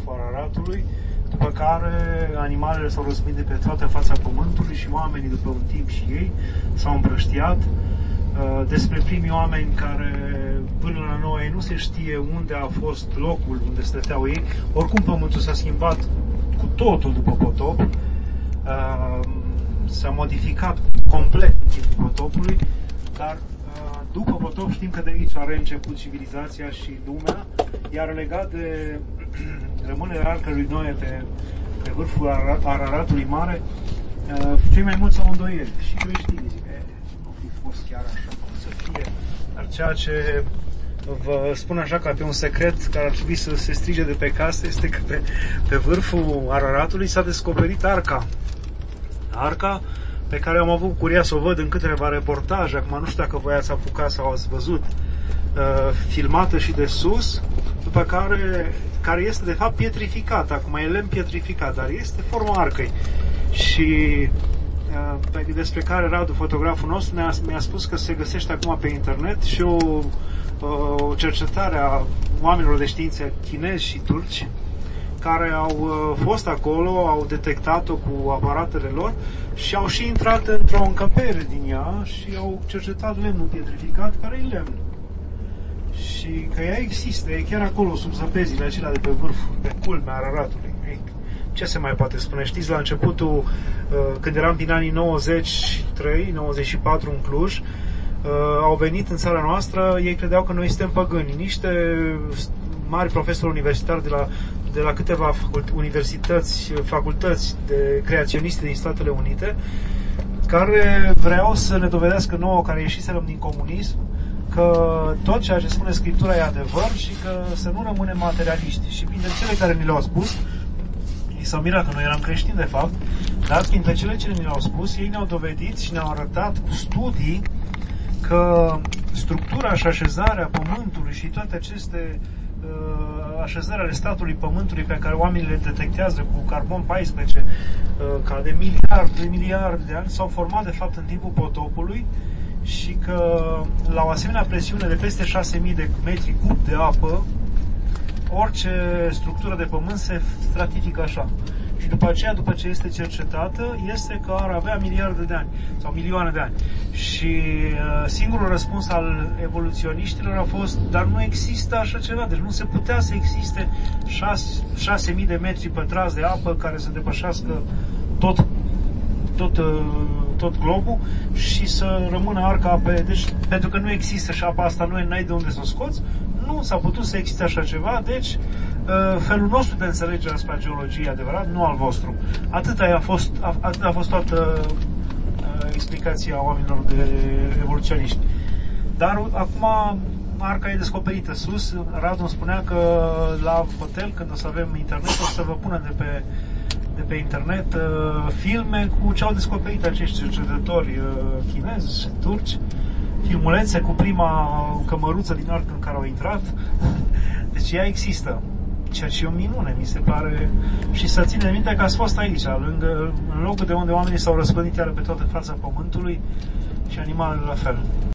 vârful Araratului, după care animalele s-au răspândit de pe toată fața pământului și oamenii, după un timp și ei, s-au împrăștiat. Despre primii oameni care până la noi nu se știe unde a fost locul unde stăteau ei. Oricum pământul s-a schimbat cu totul după potop, s-a modificat complet în timpul potopului, dar după potop știm că de aici a reînceput civilizația și lumea, iar legat de rămânerea Arcului Noe pe vârful Araratului Mare, cei mai mulți au îndoieli și creștinii zic, nu fi fost chiar așa cum să fie, dar ceea ce vă spun așa ca pe un secret care ar trebui să se strige de pe casă este că pe vârful Araratului s-a descoperit arca pe care am avut curia să o văd în câteva reportaje. Acum nu știu dacă voi ați apucat sau ați văzut, filmată și de sus, după care este de fapt pietrificată. Acum e lemn pietrificat, dar este forma arcăi. Și despre care Radu, fotograful nostru, mi-a spus că se găsește acum pe internet și o cercetare a oamenilor de știință chinezi și turci care au fost acolo, au detectat-o cu aparatele lor și au și intrat într-o încăpere din ea și au cercetat lemnul pietrificat, care e lemn. Și că ea există, e chiar acolo, sub zăpezile acelea de pe vârf, pe culmea Araratului. Ce se mai poate spune? Știți, la începutul, când eram prin anii 93-94 în Cluj, au venit în țara noastră, ei credeau că noi suntem păgâni. Niște mari profesori universitari de la câteva facultăți de creaționiste din Statele Unite, care vreau să ne dovedească nouă, care ieșiserăm din comunism, că tot ceea ce spune Scriptura e adevăr și că să nu rămânem materialiști. Și printre cele care ni le-au spus, ei s-au mirat că noi eram creștini de fapt, dar printre cele ce ni le-au spus, ei ne-au dovedit și ne-au arătat cu studii că structura și așezarea Pământului și toate aceste așezări ale statului Pământului pe care oamenii le detectează cu carbon 14 ca de miliarde de ani s-au format de fapt în timpul potopului și că la o asemenea presiune de peste 6.000 de metri cub de apă, orice structură de pământ se stratifică așa. Și după aceea, după ce este cercetată, este că ar avea miliarde de ani sau milioane de ani. Și singurul răspuns al evoluționiștilor a fost, dar nu există așa ceva, deci nu se putea să existe 6.000 de metri pătrați de apă care să depășească tot globul și să rămână arca deci, pentru că nu există și apa asta, nu ai de unde să o scoți, nu s-a putut să existe așa ceva, deci felul nostru de înțelegere asupra geologiei adevărat, nu al vostru. Atât a fost toată explicația oamenilor de evoluționiști. Dar acum arca e descoperită sus. Radu îmi spunea că la hotel, când o să avem internet, o să vă pună de pe internet filme cu ce au descoperit acești cercetători chinezi, turci, filmulețe cu prima cămăruță din arcă în care au intrat. Deci ea există. Ceea ce e o minune, mi se pare. Și să ținem minte că ați fost aici, în locul de unde oamenii s-au răspândit iară pe toată fața Pământului și animalele la fel.